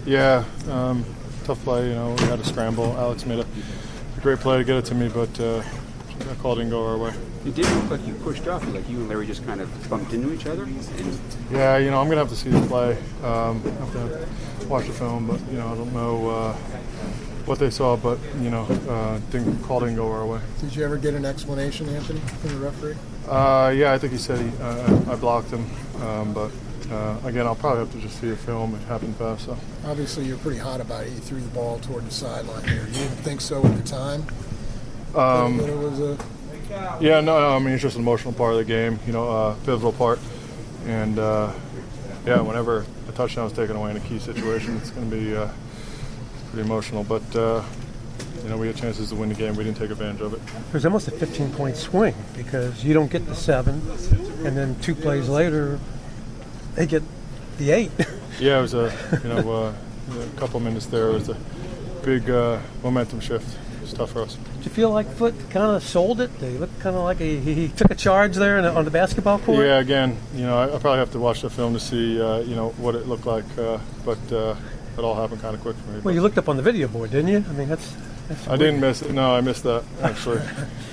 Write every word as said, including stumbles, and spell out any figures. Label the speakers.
Speaker 1: Yeah, um, tough play. You know, we had a scramble. Alex made a, a great play to get it to me, but uh, that call didn't go our way.
Speaker 2: It did look like you pushed off, like you and Larry just kind of bumped into each other. And
Speaker 1: Yeah, you know, I'm gonna have to see the play. Um, I have to watch the film, but you know, I don't know uh, what they saw, but you know, uh, didn't call didn't go our way.
Speaker 3: Did you ever get an explanation, Anthony, from the referee?
Speaker 1: Uh, yeah, I think he said he, uh, I blocked him, um, but uh, again, I'll probably have to just see the film. It happened fast, so.
Speaker 3: Obviously, you're pretty hot about it. You threw the ball toward the sideline here. You didn't think so at the time?
Speaker 1: Um,
Speaker 3: that it was a...
Speaker 1: Yeah, no, I mean, it's just an emotional part of the game, you know, uh, pivotal part. And, uh, yeah, whenever a touchdown is taken away in a key situation, it's going to be uh, pretty emotional. But, uh, you know, we had chances to win the game. We didn't take advantage of it.
Speaker 4: It was almost a fifteen-point swing because you don't get the seven, and then two plays later, they get the eight.
Speaker 1: Yeah, it was a, you know, uh, a couple minutes there. It was a big uh, momentum shift. It was tough for us.
Speaker 4: Did you feel like Foot kind of sold it? He looked kind of like a, he, he took a charge there in a, on the basketball court?
Speaker 1: Yeah, again, you know, I, I probably have to watch the film to see, uh, you know, what it looked like. Uh, but uh, it all happened kind of quick for me.
Speaker 4: Well, you looked up on the video board, didn't you? I mean, that's... that's
Speaker 1: I didn't miss it. No, I missed that, actually.